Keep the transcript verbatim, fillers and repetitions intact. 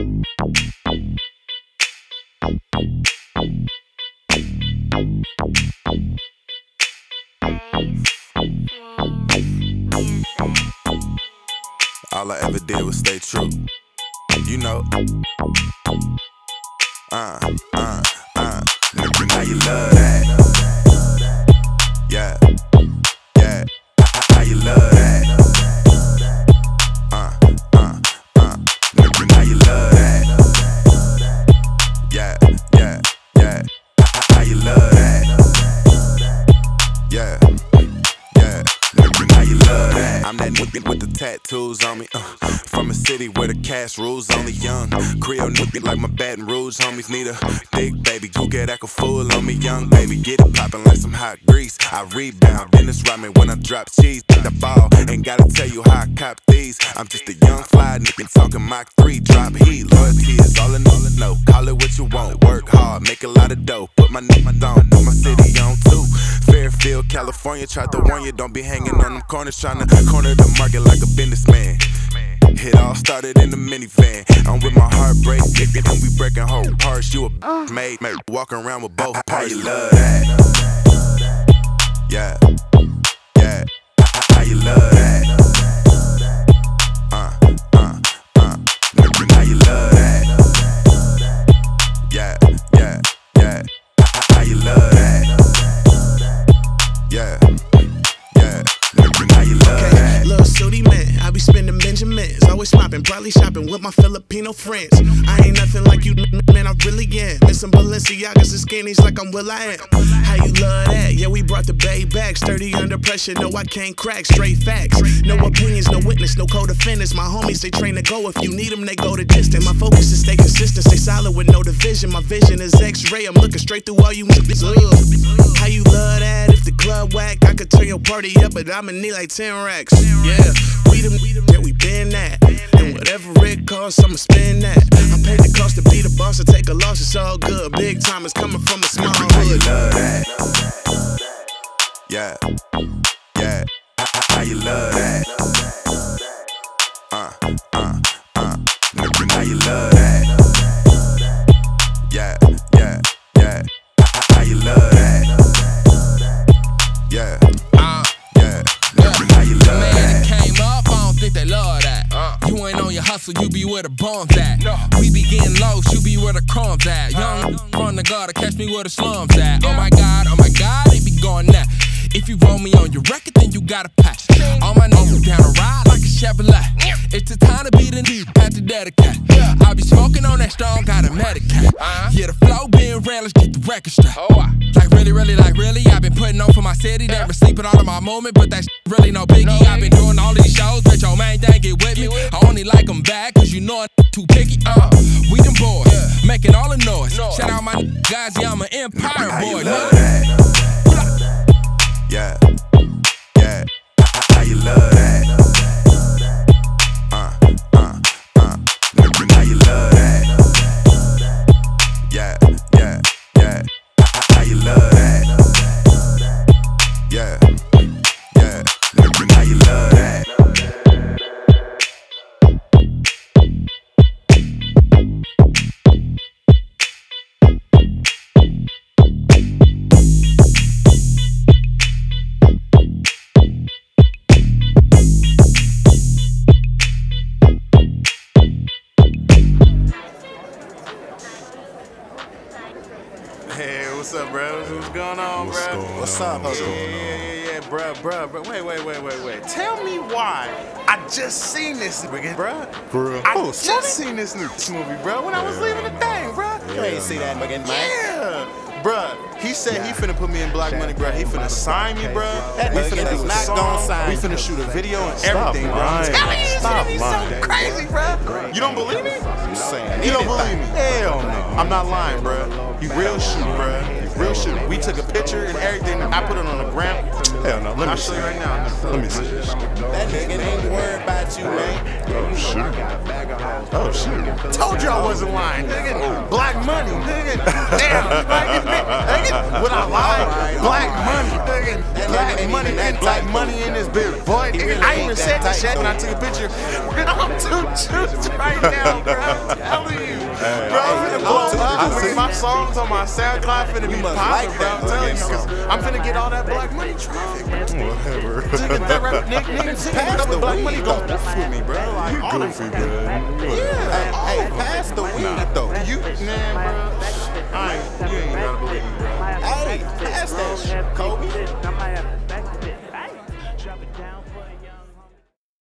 All I ever did was stay true. You know. Uh, uh, uh. How you love that? Yeah, yeah. How you love that? Uh, uh, uh. How you love that? Yeah, yeah, yeah. How you love that? Yeah, yeah. How you love that? I'm that nigga with the tattoos on me. Uh, from a city where the cash rules, only young Creole nigga like my Baton Rouge homies need a big baby. Go get act a fool on me, young baby. Get it poppin' like some hot grease. I rebound, Dennis Rodman when I drop cheese. The ball, ain't gotta tell you how I cop these. I'm just a young fly nigga talking Mach three. Drop heat, loyalty is all in all I know. Call it what you want, work hard, make a lot of dough. Put my name on, put my city on too. Fairfield, California, tried to warn you, don't be hanging on them corners, tryna corner the market like a businessman. It all started in the minivan. I'm with my heartbreak, and we breaking whole parts. You a made, made walking around with both parts. How you love that? Yeah, yeah. How you love that? Uh, uh, uh. How you love that? Yeah, yeah, yeah. How you love that? Yeah, yeah. How you love okay, that? Little Sooty man, I be spending Benjamins. Always mopping, probably shopping with my Filipino friends. I ain't nothing like you, man, I really am. Missing Balenciagas and skinnies like I'm Will I Am. How you love that? Yeah, we brought the bay back. Sturdy under pressure, no, I can't crack. Straight facts, no opinions, no witness, no co-defendants. My homies, they train to go. If you need them, they go the distance. My focus is stay consistent, stay solid with no division. My vision is X-ray, I'm looking straight through all you niggas. How you love that? If the club whack, I could turn your party up, but I'ma need like ten racks. Yeah, we them, yeah, we been that. And whatever it costs, I'ma spend that. I paid the cost to be the boss, to take a loss, it's all good. Big time is coming from a small hood. How you love that? Yeah, yeah. How you love that? Uh, uh, uh. How you love that? Yeah, yeah, yeah. How you love that? Yeah, uh, yeah. How you love man that? that came up, I don't think they love that. Uh, you ain't on your hustle, you be where the bums at. No. We be getting low, you be where the crumbs at. Young uh, from the gutter, catch me where the slums at. Oh my God, oh my God, they be going that. If you roll me on your record, then you gotta pack. All my niggas down to ride like a Chevrolet. It's the time to be the nigga, had to dedicate. I be smoking on that strong, gotta medicate. Yeah, the flow being real, let's get the record straight. Like really, really, like really, I've been putting on for my city. They been sleeping all of my moment, but that's really no biggie. I've been doing all these shows, bitch, your main thing get with me. I only like them back, cause you know I'm too picky. Uh, we them boys, making all the noise. Shout out my guys, yeah, I'm an empire How boy. you love that? Yeah, yeah. How you love that? Uh, uh, uh. How you love that? Yeah, yeah, yeah. How you love that? Yeah, yeah. How you love that? Hey, what's up, bro? What's going on, What's bro? going what's on? up? What's yeah, going yeah, yeah, yeah, bro, bro, bro. Wait, wait, wait, wait, wait. Tell me why I just seen this nigga, bro. For real? I Oh, just seen this new movie, bro, when I was Yeah, leaving the thing, bro. You ain't see that nigga, man. Yeah, bro. He said he finna put me in Black Money, bro. He finna sign me, bro. That We nigga finna is do a not song. gonna sign We you. finna shoot a video and Stop everything, bro. lying. I'm telling you, it's Stop gonna be lying. so crazy, bro. You don't believe me? saying You don't anything. believe me? Hell no. I'm not lying, bro. You real shit, bro. real shit. We took a picture and everything. I put it on the gram. Hell no, let me I'll see. show you right now. Let me see. That nigga ain't worried about you, man. Oh shit. Oh shit. Told you I wasn't lying. Nigga, black money. Nigga, damn. Nigga, would I lie? Black money. Nigga, black money. And black money in this bitch. Boy, nigga, I even said this shit when I took a picture. I'm too juiced right now, bro. I'm telling you. Bro, I'm finna blow up. My songs on my SoundCloud finna be popping, bro. I'm telling you. 'Cause I'm finna get all that black money traffic, bro. Whatever. Nigga, that rap, nigga, nigga, nigga, with black money go with me, bro. Like, all that. Goofy, man. Hey, hey, pass the weed though. You, man, bro. I ain't, you ain't